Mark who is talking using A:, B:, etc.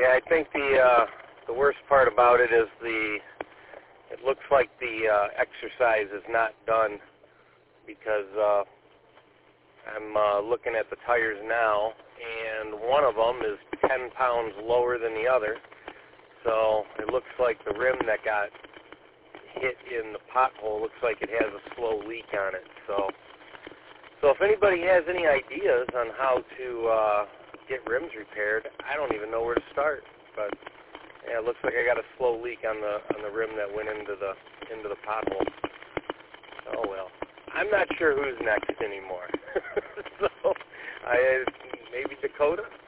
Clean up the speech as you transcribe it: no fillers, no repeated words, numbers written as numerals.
A: Yeah, I think the worst part about it is it looks like the exercise is not done because I'm looking at the tires now, and one of them is 10 pounds lower than the other. So it looks like the rim that got hit in the pothole looks like it has a slow leak on it. So if anybody has any ideas on how to get rims repaired, I don't even know where to start. But yeah, it looks like I got a slow leak on the rim that went into the pothole. Oh well, I'm not sure who's next anymore. So maybe Dakota.